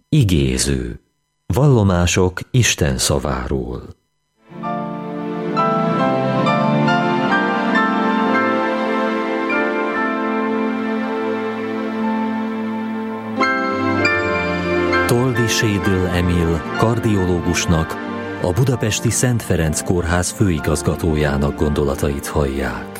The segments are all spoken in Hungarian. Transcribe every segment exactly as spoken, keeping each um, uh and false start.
Igéző. Vallomások Isten szaváról. Toldy Sédl Emil kardiológusnak, a budapesti Szent Ferenc Kórház főigazgatójának gondolatait hallják.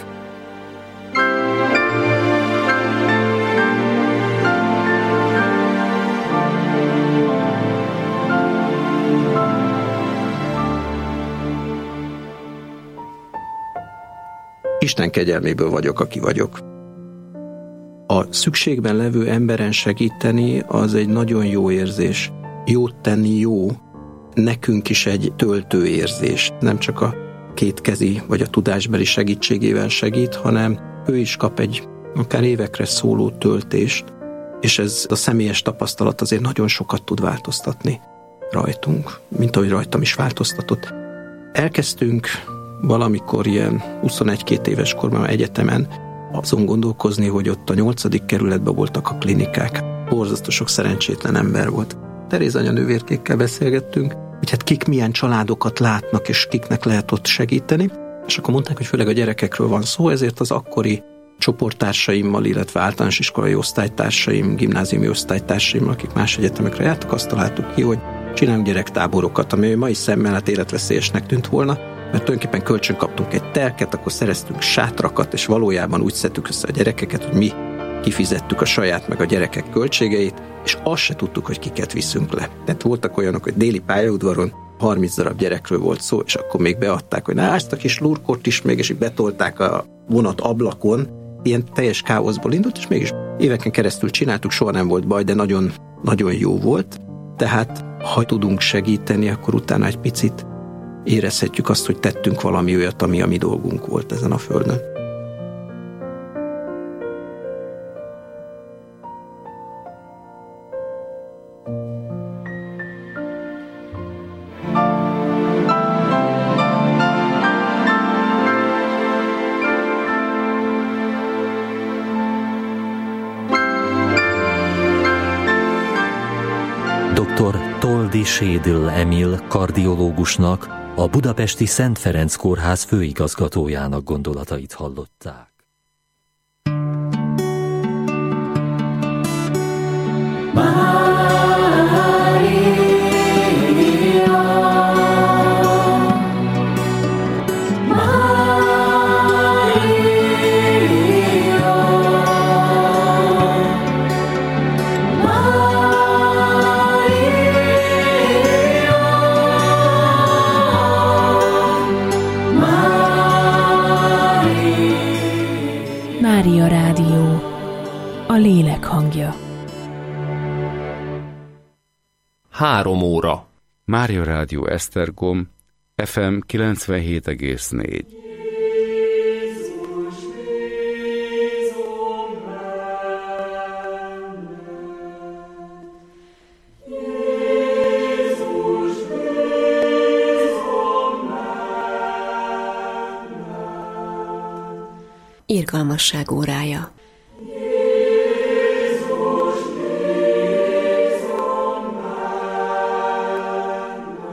Isten kegyelméből vagyok, aki vagyok. A szükségben levő emberen segíteni az egy nagyon jó érzés. Jót tenni jó, nekünk is egy töltő érzés. Nem csak a kétkezi vagy a tudásbeli segítségével segít, hanem ő is kap egy akár évekre szóló töltést, és ez a személyes tapasztalat azért nagyon sokat tud változtatni rajtunk, mint ahogy rajtam is változtatott. Elkezdtünk valamikor ilyen huszonegy-két éves korban egyetemen azon gondolkozni, hogy ott a nyolcadik kerületben voltak a klinikák. Borzasztó sok szerencsétlen ember volt. Teréz anya nővérkékkel beszélgettünk, hogy hát kik milyen családokat látnak, és kiknek lehet ott segíteni. És akkor mondták, hogy főleg a gyerekekről van szó, ezért az akkori csoporttársaimmal, illetve általános iskolai osztálytársaim, gimnáziumi osztálytársaim, akik más egyetemekre jártak, azt találtuk ki, hogy csinálunk gyerektáborokat, ami mai szemmel hát életveszélyesnek tűnt volna, mert tulajdonképpen kölcsön kaptunk egy telket, akkor szereztünk sátrakat, és valójában úgy szedtük össze a gyerekeket, hogy mi kifizettük a saját meg a gyerekek költségeit, és azt se tudtuk, hogy kiket viszünk le. Tehát voltak olyanok, hogy déli pályaudvaron harminc darab gyerekről volt szó, és akkor még beadták, hogy na, ezt a kis lurkot is még, és így betolták a vonat ablakon. Ilyen teljes káoszból indult, és mégis éveken keresztül csináltuk, soha nem volt baj, de nagyon, nagyon jó volt. Tehát, ha tudunk segíteni, akkor utána egy picit érezhetjük azt, hogy tettünk valami olyat, ami a mi dolgunk volt ezen a földön. doktor Toldy Sédl Emil kardiológusnak, a budapesti Szent Ferenc Kórház főigazgatójának gondolatait hallották. Mária Rádió, a lélek hangja. Három óra. Mária Rádió Esztergom, ef em kilencvenhét egész négy. Irgalmasság órája.